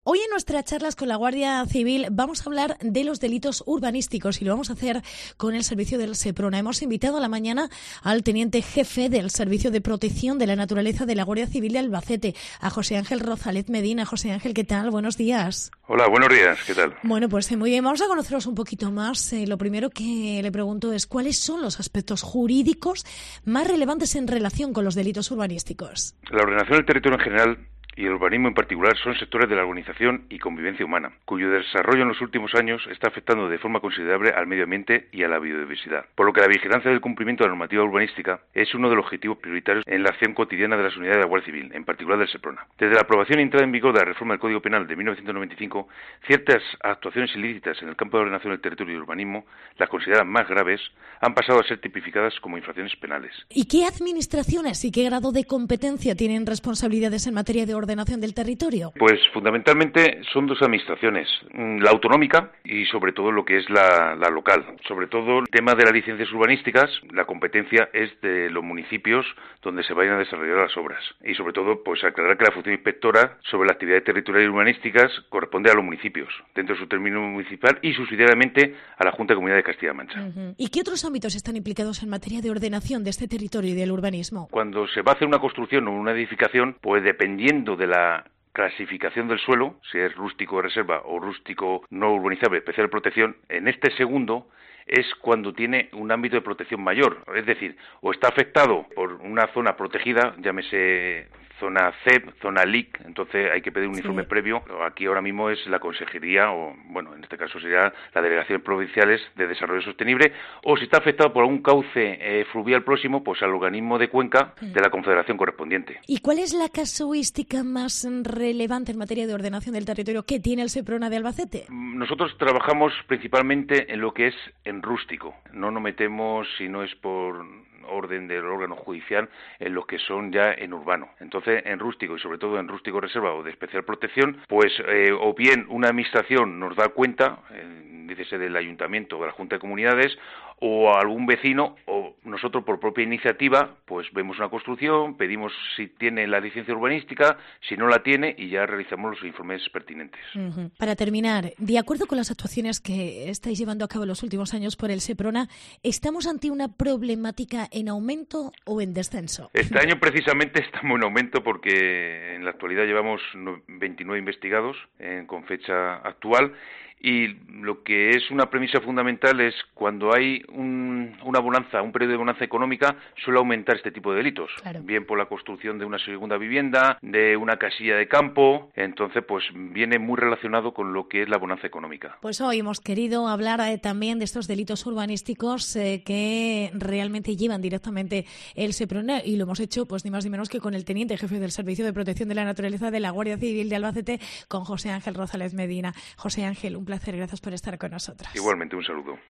Hoy en nuestras charlas con la Guardia Civil vamos a hablar de los delitos urbanísticos y lo vamos a hacer con el servicio del Seprona. Hemos invitado a la mañana al teniente jefe del Servicio de Protección de la Naturaleza de la Guardia Civil de Albacete, a José Ángel Rozález Medina. José Ángel, ¿qué tal? Buenos días. Hola, buenos días. ¿Qué tal? Bueno, pues muy bien. Vamos a conoceros un poquito más. Lo primero que le pregunto es ¿cuáles son los aspectos jurídicos más relevantes en relación con los delitos urbanísticos? La ordenación del territorio en general y el urbanismo en particular son sectores de la urbanización y convivencia humana, cuyo desarrollo en los últimos años está afectando de forma considerable al medio ambiente y a la biodiversidad. Por lo que la vigilancia del cumplimiento de la normativa urbanística es uno de los objetivos prioritarios en la acción cotidiana de las unidades de la Guardia Civil, en particular del Seprona. Desde la aprobación y entrada en vigor de la reforma del Código Penal de 1995, ciertas actuaciones ilícitas en el campo de ordenación del territorio y urbanismo, las consideradas más graves, han pasado a ser tipificadas como infracciones penales. ¿Y qué administraciones y qué grado de competencia tienen responsabilidades en materia de ordenación del territorio? Pues fundamentalmente son dos administraciones, la autonómica y sobre todo lo que es la local. Sobre todo el tema de las licencias urbanísticas, la competencia es de los municipios donde se vayan a desarrollar las obras. Y sobre todo, pues aclarar que la función inspectora sobre las actividades territoriales y urbanísticas corresponde a los municipios, dentro de su término municipal y subsidiariamente a la Junta de Comunidad de Castilla-La Mancha. ¿Y qué otros ámbitos están implicados en materia de ordenación de este territorio y del urbanismo? Cuando se va a hacer una construcción o una edificación, pues dependiendo de la clasificación del suelo, si es rústico de reserva o rústico no urbanizable, especial protección, en este segundo es cuando tiene un ámbito de protección mayor, es decir, o está afectado por una zona protegida, llámese zona CEP, zona LIC, entonces hay que pedir un informe previo. Aquí ahora mismo es la Consejería, o bueno, en este caso sería la Delegación Provinciales de Desarrollo Sostenible, o si está afectado por algún cauce fluvial próximo, pues al organismo de cuenca de la Confederación correspondiente. ¿Y cuál es la casuística más relevante en materia de ordenación del territorio que tiene el Seprona de Albacete? Nosotros trabajamos principalmente en lo que es en rústico, no nos metemos, si no es por orden del órgano judicial, en los que son ya en urbano. Entonces, en rústico y sobre todo en rústico reserva o de especial protección, pues o bien una administración nos da cuenta, dícese del ayuntamiento o de la Junta de Comunidades, o algún vecino, o nosotros por propia iniciativa, pues vemos una construcción, pedimos si tiene la licencia urbanística, si no la tiene, y ya realizamos los informes pertinentes. Para terminar, de acuerdo con las actuaciones que estáis llevando a cabo en los últimos años por el Seprona, ¿estamos ante una problemática en aumento o en descenso? Este año precisamente estamos en aumento porque en la actualidad llevamos 29 investigados con fecha actual. Y lo que es una premisa fundamental es cuando hay una bonanza, un periodo de bonanza económica, suele aumentar este tipo de delitos. Claro. Bien por la construcción de una segunda vivienda, de una casilla de campo, entonces pues viene muy relacionado con lo que es la bonanza económica. Pues hoy hemos querido hablar también de estos delitos urbanísticos que realmente llevan directamente el Seprona y lo hemos hecho pues ni más ni menos que con el teniente jefe del Servicio de Protección de la Naturaleza de la Guardia Civil de Albacete, con José Ángel Rozález Medina. José Ángel, un placer, gracias por estar con nosotros. Igualmente, un saludo.